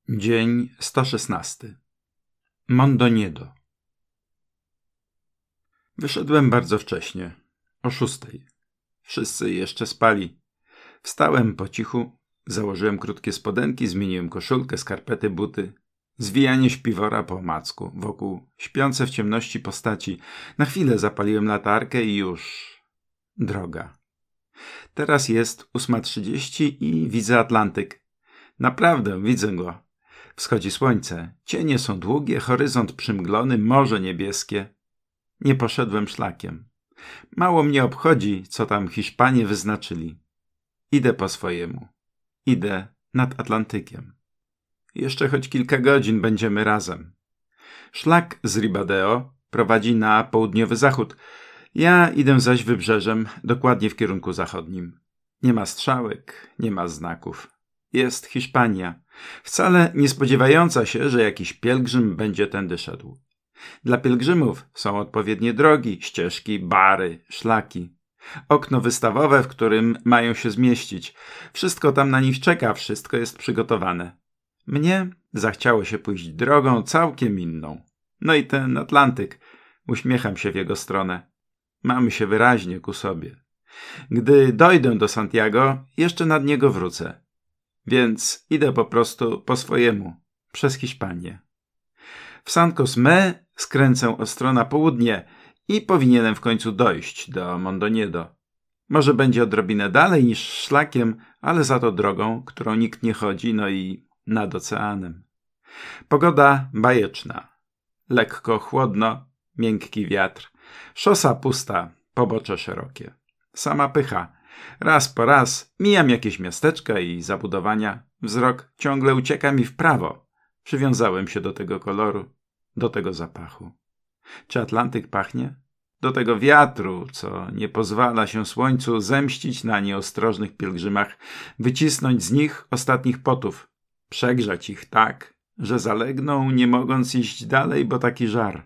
Dzień 116. Mondoniedo. Wyszedłem bardzo wcześnie, o 6. Wszyscy jeszcze spali. Wstałem po cichu, założyłem krótkie spodenki, zmieniłem koszulkę, skarpety, buty. Zwijanie śpiwora po omacku, wokół śpiące w ciemności postaci. Na chwilę zapaliłem latarkę i już droga. Teraz jest 8:30 i widzę Atlantyk. Naprawdę widzę go. Wschodzi słońce, cienie są długie, horyzont przymglony, morze niebieskie. Nie poszedłem szlakiem. Mało mnie obchodzi, co tam Hiszpanie wyznaczyli. Idę po swojemu. Idę nad Atlantykiem. Jeszcze choć kilka godzin będziemy razem. Szlak z Ribadeo prowadzi na południowy zachód. Ja idę zaś wybrzeżem, dokładnie w kierunku zachodnim. Nie ma strzałek, nie ma znaków. Jest Hiszpania, wcale nie spodziewająca się, że jakiś pielgrzym będzie tędy szedł. Dla pielgrzymów są odpowiednie drogi, ścieżki, bary, szlaki. Okno wystawowe, w którym mają się zmieścić. Wszystko tam na nich czeka, wszystko jest przygotowane. Mnie zachciało się pójść drogą całkiem inną. No i ten Atlantyk, uśmiecham się w jego stronę. Mamy się wyraźnie ku sobie. Gdy dojdę do Santiago, jeszcze nad niego wrócę. Więc idę po prostu po swojemu, przez Hiszpanię. W San Cosme skręcę ostro na południe i powinienem w końcu dojść do Mondoniedo. Może będzie odrobinę dalej niż szlakiem, ale za to drogą, którą nikt nie chodzi, no i nad oceanem. Pogoda bajeczna. Lekko chłodno, miękki wiatr. Szosa pusta, pobocze szerokie. Sama pycha. Raz po raz mijam jakieś miasteczka i zabudowania. Wzrok ciągle ucieka mi w prawo. Przywiązałem się do tego koloru, do tego zapachu. Czy Atlantyk pachnie? Do tego wiatru, co nie pozwala się słońcu zemścić na nieostrożnych pielgrzymach, wycisnąć z nich ostatnich potów, przegrzać ich tak, że zalegną, nie mogąc iść dalej, bo taki żar.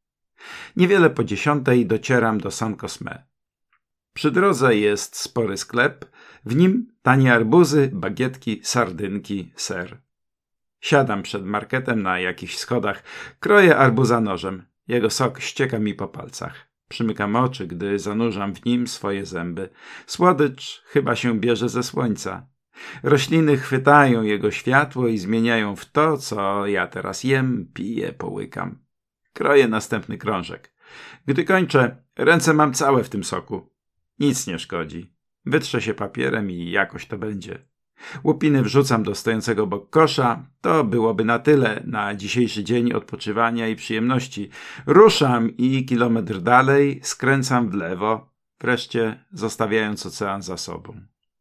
Niewiele po 10 docieram do San Cosme. Przy drodze jest spory sklep, w nim tanie arbuzy, bagietki, sardynki, ser. Siadam przed marketem na jakichś schodach, kroję arbuza nożem. Jego sok ścieka mi po palcach. Przymykam oczy, gdy zanurzam w nim swoje zęby. Słodycz chyba się bierze ze słońca. Rośliny chwytają jego światło i zmieniają w to, co ja teraz jem, piję, połykam. Kroję następny krążek. Gdy kończę, ręce mam całe w tym soku. Nic nie szkodzi. Wytrze się papierem i jakoś to będzie. Łupiny wrzucam do stojącego obok kosza. To byłoby na tyle na dzisiejszy dzień odpoczywania i przyjemności. Ruszam i kilometr dalej skręcam w lewo, wreszcie zostawiając ocean za sobą.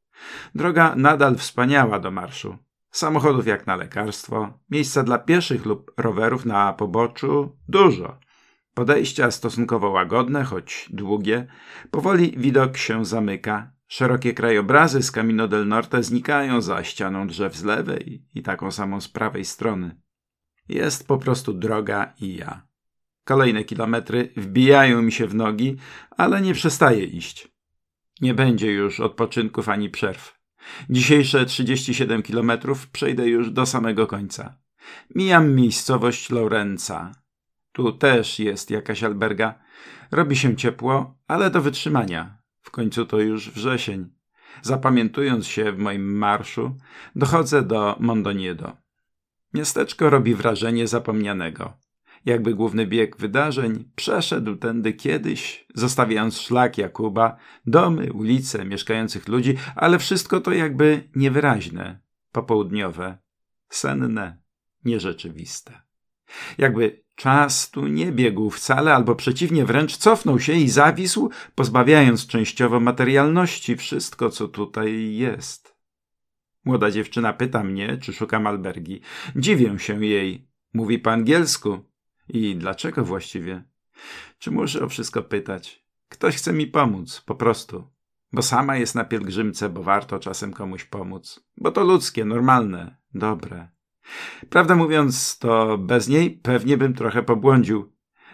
Droga nadal wspaniała do marszu. Samochodów jak na lekarstwo, miejsca dla pieszych lub rowerów na poboczu dużo. Podejścia stosunkowo łagodne, choć długie. Powoli widok się zamyka. Szerokie krajobrazy z Camino del Norte znikają za ścianą drzew z lewej i taką samą z prawej strony. Jest po prostu droga i ja. Kolejne kilometry wbijają mi się w nogi, ale nie przestaję iść. Nie będzie już odpoczynków ani przerw. Dzisiejsze 37 kilometrów przejdę już do samego końca. Mijam miejscowość Lourença. Tu też jest jakaś alberga. Robi się ciepło, ale do wytrzymania. W końcu to już wrzesień. Zapamiętując się w moim marszu, dochodzę do Mondoniedo. Miasteczko robi wrażenie zapomnianego. Jakby główny bieg wydarzeń przeszedł tędy kiedyś, zostawiając szlak Jakuba, domy, ulice, mieszkających ludzi, ale wszystko to jakby niewyraźne, popołudniowe, senne, nierzeczywiste. Jakby czas tu nie biegł wcale, albo przeciwnie, wręcz cofnął się i zawisł, pozbawiając częściowo materialności wszystko, co tutaj jest. Młoda dziewczyna pyta mnie, czy szukam albergi. Dziwię się jej. Mówi po angielsku. I dlaczego właściwie? Czy muszę o wszystko pytać? Ktoś chce mi pomóc, po prostu. Bo sama jest na pielgrzymce, bo warto czasem komuś pomóc. Bo to ludzkie, normalne, dobre. Prawdę mówiąc, to bez niej pewnie bym trochę pobłądził.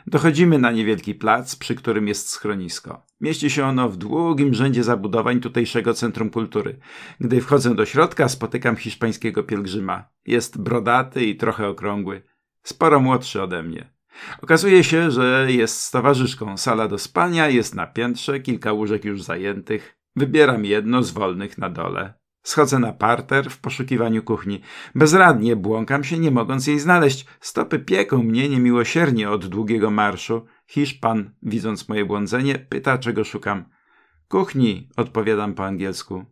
Dochodzimy na niewielki plac, przy którym jest schronisko. Mieści się ono w długim rzędzie zabudowań tutejszego centrum kultury. Gdy wchodzę do środka, spotykam hiszpańskiego pielgrzyma. Jest brodaty i trochę okrągły. Sporo młodszy ode mnie. Okazuje się, że jest z towarzyszką. Sala do spania jest na piętrze, kilka łóżek już zajętych. Wybieram jedno z wolnych na dole. Schodzę na parter w poszukiwaniu kuchni. Bezradnie błąkam się, nie mogąc jej znaleźć. Stopy pieką mnie niemiłosiernie od długiego marszu. Hiszpan, widząc moje błądzenie, pyta, czego szukam. Kuchni, odpowiadam po angielsku.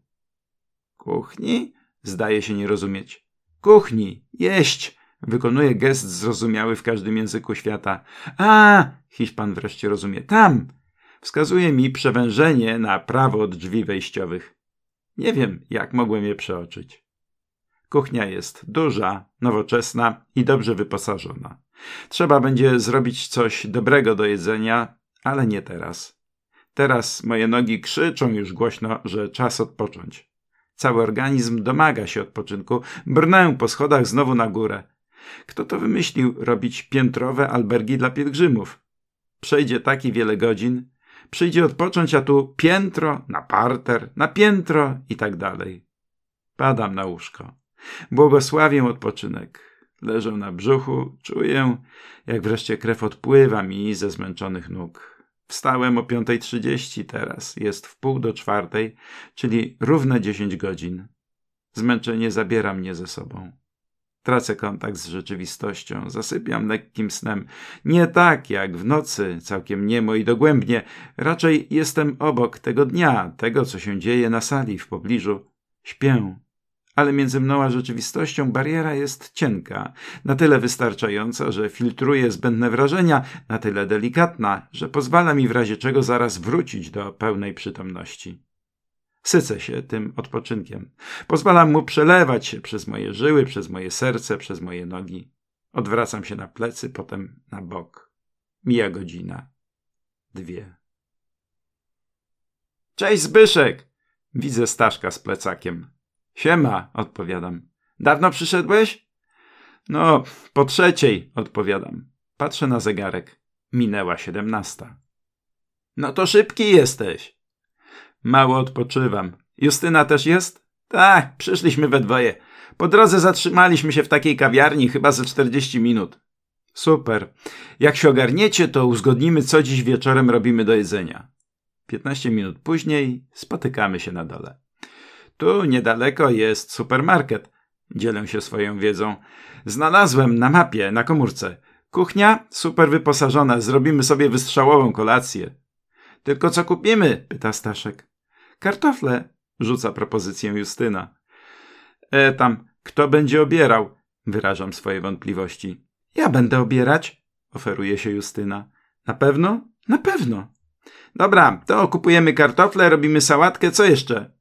Kuchni? Zdaje się nie rozumieć. Kuchni, jeść! Wykonuje gest zrozumiały w każdym języku świata. A, Hiszpan wreszcie rozumie. Tam! Wskazuje mi przewężenie na prawo od drzwi wejściowych. Nie wiem, jak mogłem je przeoczyć. Kuchnia jest duża, nowoczesna i dobrze wyposażona. Trzeba będzie zrobić coś dobrego do jedzenia, ale nie teraz. Teraz moje nogi krzyczą już głośno, że czas odpocząć. Cały organizm domaga się odpoczynku. Brnę po schodach znowu na górę. Kto to wymyślił robić piętrowe albergi dla pielgrzymów? Przejdzie taki wiele godzin, przyjdzie odpocząć, a tu piętro, na parter, na piętro i tak dalej. Padam na łóżko. Błogosławię odpoczynek. Leżę na brzuchu, czuję, jak wreszcie krew odpływa mi ze zmęczonych nóg. Wstałem o 5:30 teraz, jest 3:45, czyli równe 10 godzin. Zmęczenie zabiera mnie ze sobą. Tracę kontakt z rzeczywistością, zasypiam lekkim snem. Nie tak jak w nocy, całkiem niemo i dogłębnie. Raczej jestem obok tego dnia, tego, co się dzieje na sali w pobliżu. Śpię, ale między mną a rzeczywistością bariera jest cienka, na tyle wystarczająca, że filtruje zbędne wrażenia, na tyle delikatna, że pozwala mi w razie czego zaraz wrócić do pełnej przytomności. Sycę się tym odpoczynkiem. Pozwalam mu przelewać się przez moje żyły, przez moje serce, przez moje nogi. Odwracam się na plecy, potem na bok. Mija godzina. 2. Cześć, Zbyszek! Widzę Staszka z plecakiem. Siema, odpowiadam. Dawno przyszedłeś? No, po 3:00, odpowiadam. Patrzę na zegarek. Minęła 17:00. No to szybki jesteś. Mało odpoczywam. Justyna też jest? Tak, przyszliśmy we dwoje. Po drodze zatrzymaliśmy się w takiej kawiarni, chyba ze 40 minut. Super. Jak się ogarniecie, to uzgodnimy, co dziś wieczorem robimy do jedzenia. 15 minut później spotykamy się na dole. Tu niedaleko jest supermarket. Dzielę się swoją wiedzą. Znalazłem na mapie, na komórce. Kuchnia super wyposażona, zrobimy sobie wystrzałową kolację. Tylko co kupimy? Pyta Staszek. Kartofle, rzuca propozycję Justyna. Tam, kto będzie obierał? Wyrażam swoje wątpliwości. Ja będę obierać, oferuje się Justyna. Na pewno? Na pewno. Dobra, to kupujemy kartofle, robimy sałatkę, co jeszcze?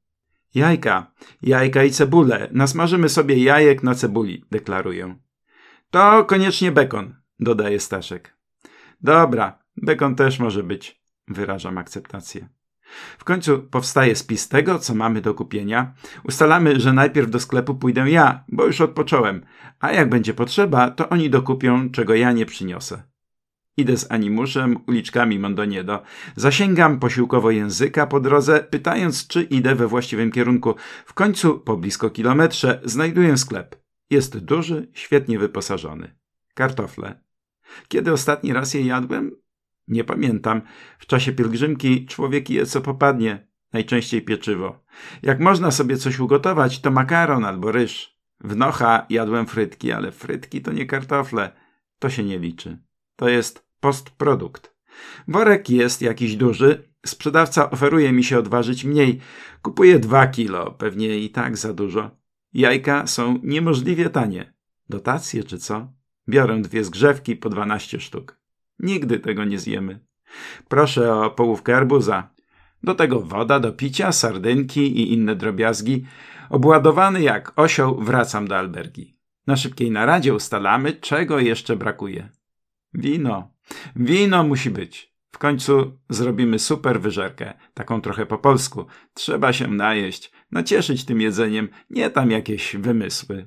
Jajka i cebulę. Nasmażymy sobie jajek na cebuli, deklaruję. To koniecznie bekon, dodaje Staszek. Dobra, bekon też może być, wyrażam akceptację. W końcu powstaje spis tego, co mamy do kupienia. Ustalamy, że najpierw do sklepu pójdę ja, bo już odpocząłem, a jak będzie potrzeba, to oni dokupią, czego ja nie przyniosę. Idę z animuszem uliczkami Mondoniedo. Zasięgam posiłkowo języka po drodze, pytając, czy idę we właściwym kierunku. W końcu, po blisko kilometrze, znajduję sklep. Jest duży, świetnie wyposażony. Kartofle. Kiedy ostatni raz je jadłem? Nie pamiętam. W czasie pielgrzymki człowiek je co popadnie. Najczęściej pieczywo. Jak można sobie coś ugotować, to makaron albo ryż. W Nocha jadłem frytki, ale frytki to nie kartofle. To się nie liczy. To jest postprodukt. Worek jest jakiś duży. Sprzedawca oferuje mi się odważyć mniej. Kupuję 2 kilo, pewnie i tak za dużo. Jajka są niemożliwie tanie. Dotacje czy co? Biorę 2 zgrzewki po 12 sztuk. Nigdy tego nie zjemy. Proszę o połówkę arbuza. Do tego woda do picia, sardynki i inne drobiazgi. Obładowany jak osioł wracam do albergi. Na szybkiej naradzie ustalamy, czego jeszcze brakuje. Wino. Wino musi być. W końcu zrobimy super wyżerkę. Taką trochę po polsku. Trzeba się najeść. Nacieszyć tym jedzeniem. Nie tam jakieś wymysły.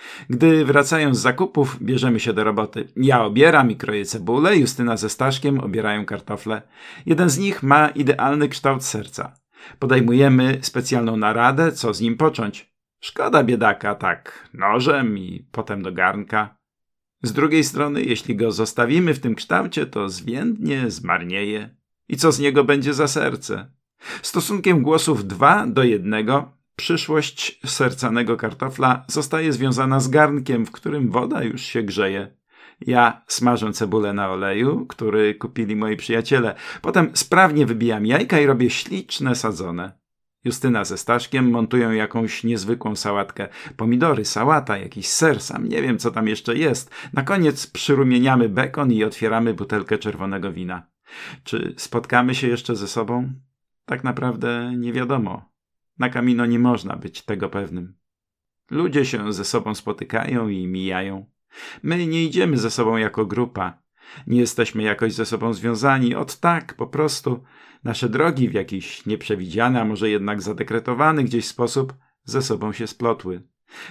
Gdy wracają z zakupów, bierzemy się do roboty. Ja obieram i kroję cebulę, Justyna ze Staszkiem obierają kartofle. Jeden z nich ma idealny kształt serca. Podejmujemy specjalną naradę, co z nim począć. Szkoda biedaka, tak, nożem i potem do garnka. Z drugiej strony, jeśli go zostawimy w tym kształcie, to zwiędnie, zmarnieje. I co z niego będzie za serce? Stosunkiem głosów 2:1 przyszłość sercanego kartofla zostaje związana z garnkiem, w którym woda już się grzeje. Ja smażę cebulę na oleju, który kupili moi przyjaciele. Potem sprawnie wybijam jajka i robię śliczne sadzone. Justyna ze Staszkiem montują jakąś niezwykłą sałatkę. Pomidory, sałata, jakiś ser, sam nie wiem co tam jeszcze jest. Na koniec przyrumieniamy bekon i otwieramy butelkę czerwonego wina. Czy spotkamy się jeszcze ze sobą? Tak naprawdę nie wiadomo. Na Camino nie można być tego pewnym. Ludzie się ze sobą spotykają i mijają. My nie idziemy ze sobą jako grupa. Nie jesteśmy jakoś ze sobą związani. Ot tak, po prostu. Nasze drogi w jakiś nieprzewidziany, a może jednak zadekretowany gdzieś sposób ze sobą się splotły.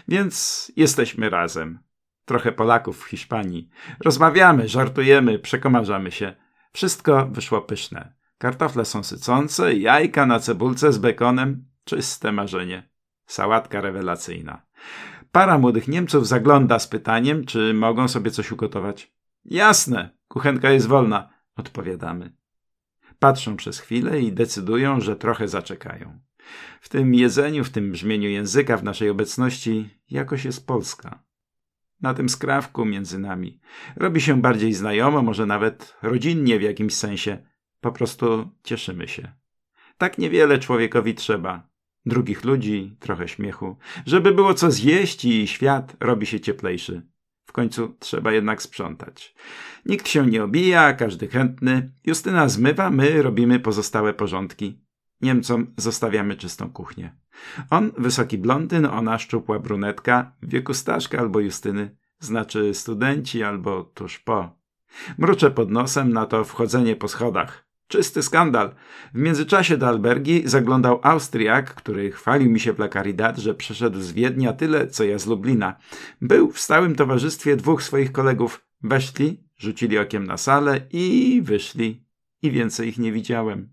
Więc jesteśmy razem. Trochę Polaków w Hiszpanii. Rozmawiamy, żartujemy, przekomarzamy się. Wszystko wyszło pyszne. Kartofle są sycące, jajka na cebulce z bekonem. Czyste marzenie. Sałatka rewelacyjna. Para młodych Niemców zagląda z pytaniem, czy mogą sobie coś ugotować. Jasne, kuchenka jest wolna, odpowiadamy. Patrzą przez chwilę i decydują, że trochę zaczekają. W tym jedzeniu, w tym brzmieniu języka, w naszej obecności jakoś jest Polska. Na tym skrawku między nami. Robi się bardziej znajomo, może nawet rodzinnie w jakimś sensie. Po prostu cieszymy się. Tak niewiele człowiekowi trzeba. Drugich ludzi, trochę śmiechu. Żeby było co zjeść i świat robi się cieplejszy. W końcu trzeba jednak sprzątać. Nikt się nie obija, każdy chętny. Justyna zmywa, my robimy pozostałe porządki. Niemcom zostawiamy czystą kuchnię. On wysoki blondyn, ona szczupła brunetka, w wieku Staszka albo Justyny, znaczy studenci albo tuż po. Mruczę pod nosem na to wchodzenie po schodach. Czysty skandal. W międzyczasie do albergi zaglądał Austriak, który chwalił mi się w La Caridad, że przeszedł z Wiednia tyle, co ja z Lublina. Był w stałym towarzystwie dwóch swoich kolegów. Weszli, rzucili okiem na salę i wyszli. I więcej ich nie widziałem.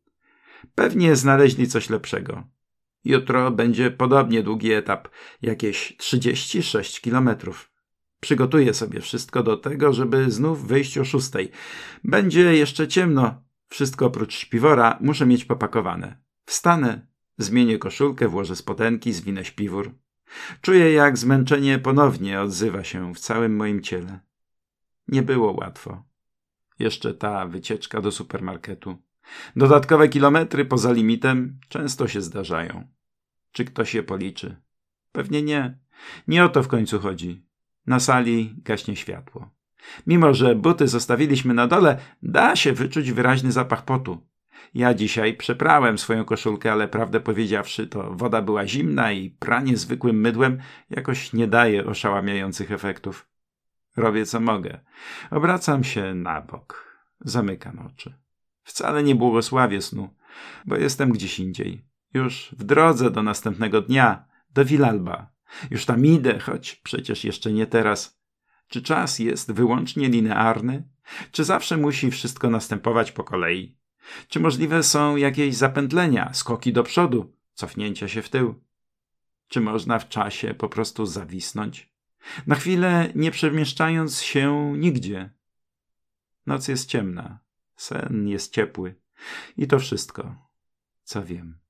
Pewnie znaleźli coś lepszego. Jutro będzie podobnie długi etap, jakieś 36 kilometrów. Przygotuję sobie wszystko do tego, żeby znów wyjść o 6. Będzie jeszcze ciemno. Wszystko oprócz śpiwora muszę mieć popakowane. Wstanę, zmienię koszulkę, włożę spodenki, zwinę śpiwór. Czuję, jak zmęczenie ponownie odzywa się w całym moim ciele. Nie było łatwo. Jeszcze ta wycieczka do supermarketu. Dodatkowe kilometry poza limitem często się zdarzają. Czy ktoś je policzy? Pewnie nie. Nie o to w końcu chodzi. Na sali gaśnie światło. Mimo że buty zostawiliśmy na dole, da się wyczuć wyraźny zapach potu. Ja dzisiaj przeprałem swoją koszulkę, ale prawdę powiedziawszy, to woda była zimna i pranie zwykłym mydłem jakoś nie daje oszałamiających efektów. Robię co mogę. Obracam się na bok. Zamykam oczy. Wcale nie błogosławię snu, bo jestem gdzieś indziej. Już w drodze do następnego dnia, do Villalba. Już tam idę, choć przecież jeszcze nie teraz. Czy czas jest wyłącznie linearny? Czy zawsze musi wszystko następować po kolei? Czy możliwe są jakieś zapętlenia, skoki do przodu, cofnięcia się w tył? Czy można w czasie po prostu zawisnąć? Na chwilę nie przemieszczając się nigdzie. Noc jest ciemna, sen jest ciepły i to wszystko, co wiem.